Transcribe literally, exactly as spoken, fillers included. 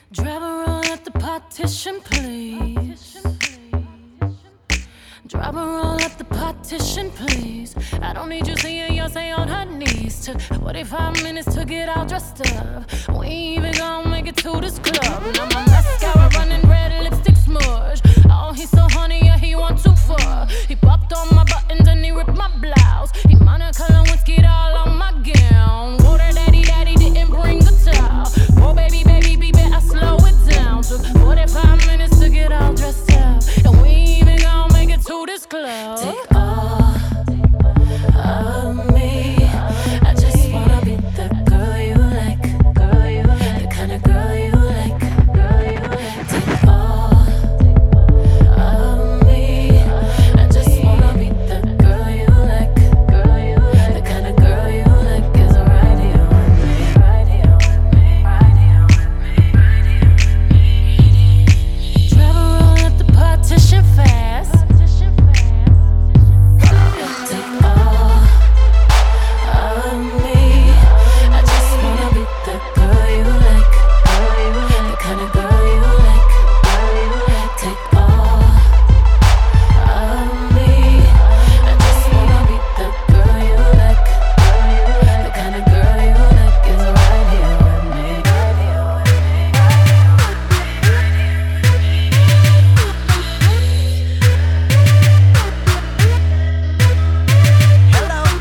Drive a roll at the partition, please. Drive a roll at the partition, please. I don't need you seeing Beyonce on her knees. Took forty-five minutes to get all dressed up. We ain't even gonna make it to this club. Now my